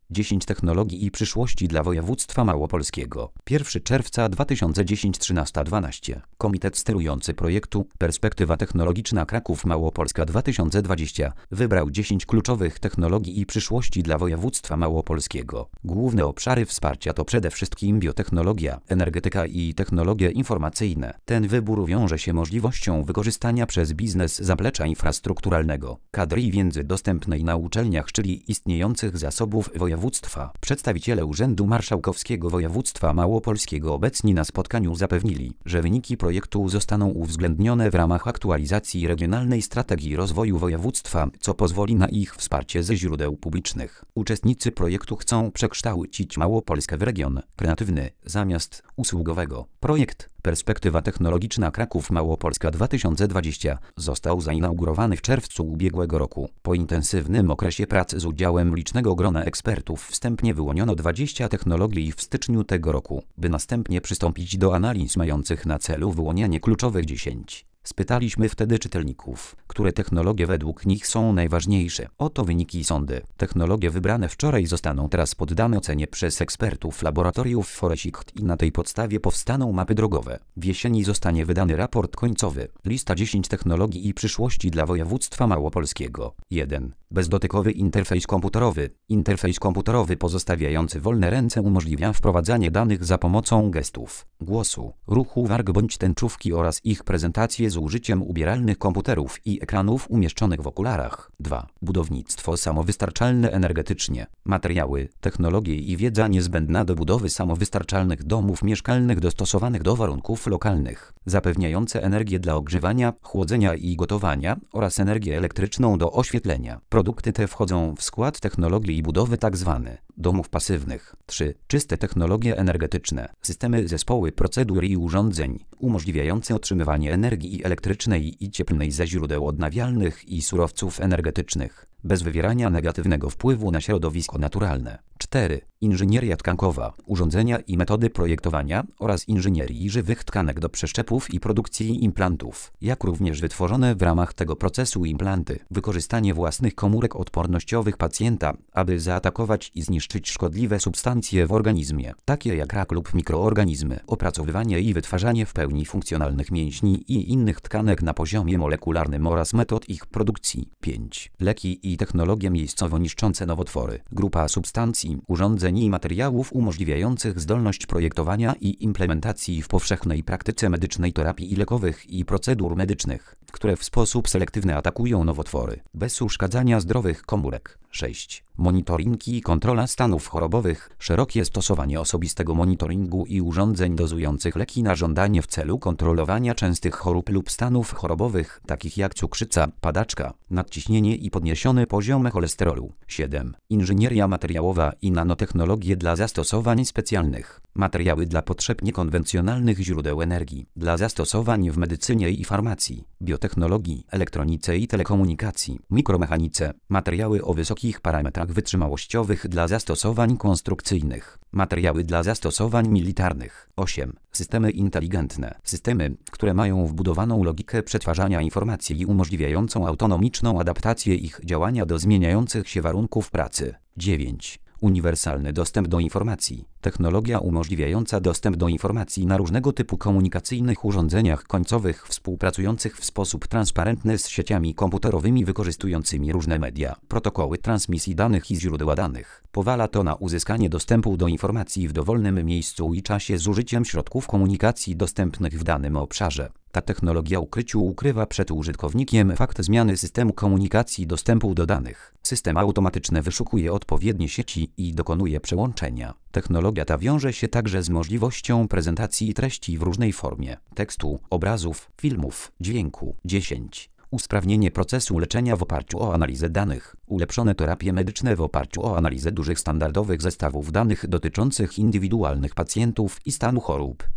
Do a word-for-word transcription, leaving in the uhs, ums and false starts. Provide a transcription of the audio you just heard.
dziesięć technologii i przyszłości dla województwa małopolskiego. pierwszego czerwca dwa tysiące dziesiątego trzynaście dwanaście. Komitet sterujący projektu Perspektywa technologiczna Kraków Małopolska dwa tysiące dwadzieścia wybrał dziesięć kluczowych technologii i przyszłości dla województwa małopolskiego. Główne obszary wsparcia to przede wszystkim biotechnologia, energetyka i technologie informacyjne. Ten wybór wiąże się możliwością wykorzystania przez biznes zaplecza infrastrukturalnego, kadry i wiedzy dostępnej na uczelniach, czyli istniejących zasobów województwa. Przedstawiciele Urzędu Marszałkowskiego Województwa Małopolskiego obecni na spotkaniu zapewnili, że wyniki projektu zostaną uwzględnione w ramach aktualizacji regionalnej strategii rozwoju województwa, co pozwoli na ich wsparcie ze źródeł publicznych. Uczestnicy projektu chcą przekształcić Małopolskę w region kreatywny zamiast usługowego. Projekt Perspektywa technologiczna Kraków Małopolska dwa tysiące dwadzieścia został zainaugurowany w czerwcu ubiegłego roku. Po intensywnym okresie prac z udziałem licznego grona ekspertów wstępnie wyłoniono dwadzieścia technologii w styczniu tego roku, by następnie przystąpić do analiz mających na celu wyłonienie kluczowych dziesięć. Spytaliśmy wtedy czytelników, które technologie według nich są najważniejsze. Oto wyniki sondy. Technologie wybrane wczoraj zostaną teraz poddane ocenie przez ekspertów laboratoriów Foresight i na tej podstawie powstaną mapy drogowe. W jesieni zostanie wydany raport końcowy. Lista dziesięć technologii i przyszłości dla województwa małopolskiego. jeden. Bezdotykowy interfejs komputerowy. Interfejs komputerowy pozostawiający wolne ręce umożliwia wprowadzanie danych za pomocą gestów, głosu, ruchu warg bądź tęczówki oraz ich prezentację z użyciem ubieralnych komputerów i ekranów umieszczonych w okularach. dwa. Budownictwo samowystarczalne energetycznie. Materiały, technologie i wiedza niezbędna do budowy samowystarczalnych domów mieszkalnych dostosowanych do warunków lokalnych, zapewniające energię dla ogrzewania, chłodzenia i gotowania oraz energię elektryczną do oświetlenia. Produkty te wchodzą w skład technologii i budowy tzw. domów pasywnych. trzy. Czyste technologie energetyczne. Systemy, zespoły, procedur i urządzeń umożliwiające otrzymywanie energii elektrycznej i cieplnej ze źródeł odnawialnych i surowców energetycznych, bez wywierania negatywnego wpływu na środowisko naturalne. cztery. Inżynieria tkankowa, urządzenia i metody projektowania oraz inżynierii żywych tkanek do przeszczepów i produkcji implantów, jak również wytworzone w ramach tego procesu implanty. Wykorzystanie własnych komórek odpornościowych pacjenta, aby zaatakować i zniszczyć szkodliwe substancje w organizmie, takie jak rak lub mikroorganizmy. Opracowywanie i wytwarzanie w pełni funkcjonalnych mięśni i innych tkanek na poziomie molekularnym oraz metod ich produkcji. pięć. Leki i technologie miejscowo niszczące nowotwory. Grupa substancji, urządzeń i materiałów umożliwiających zdolność projektowania i implementacji w powszechnej praktyce medycznej terapii lekowych i procedur medycznych, które w sposób selektywny atakują nowotwory, bez uszkadzania zdrowych komórek. sześć. Monitoring i kontrola stanów chorobowych. Szerokie stosowanie osobistego monitoringu i urządzeń dozujących leki na żądanie w celu kontrolowania częstych chorób lub stanów chorobowych, takich jak cukrzyca, padaczka, nadciśnienie i podniesiony poziom cholesterolu. siedem. Inżynieria materiałowa i nanotechnologie dla zastosowań specjalnych. Materiały dla potrzeb niekonwencjonalnych źródeł energii, dla zastosowań w medycynie i farmacji, biotechnologii, elektronice i telekomunikacji, mikromechanice. Materiały o wysokich parametrach wytrzymałościowych dla zastosowań konstrukcyjnych. Materiały dla zastosowań militarnych. osiem. Systemy inteligentne. Systemy, które mają wbudowaną logikę przetwarzania informacji i umożliwiającą autonomiczną adaptację ich działania do zmieniających się warunków pracy. dziewięć. Uniwersalny dostęp do informacji. Technologia umożliwiająca dostęp do informacji na różnego typu komunikacyjnych urządzeniach końcowych współpracujących w sposób transparentny z sieciami komputerowymi wykorzystującymi różne media, protokoły transmisji danych i źródła danych. Pozwala to na uzyskanie dostępu do informacji w dowolnym miejscu i czasie z użyciem środków komunikacji dostępnych w danym obszarze. Ta technologia ukryciu ukrywa przed użytkownikiem fakt zmiany systemu komunikacji dostępu do danych. System automatyczny wyszukuje odpowiednie sieci i dokonuje przełączenia. Technologia ta wiąże się także z możliwością prezentacji treści w różnej formie: tekstu, obrazów, filmów, dźwięku. dziesięć. Usprawnienie procesu leczenia w oparciu o analizę danych. Ulepszone terapie medyczne w oparciu o analizę dużych standardowych zestawów danych dotyczących indywidualnych pacjentów i stanu chorób.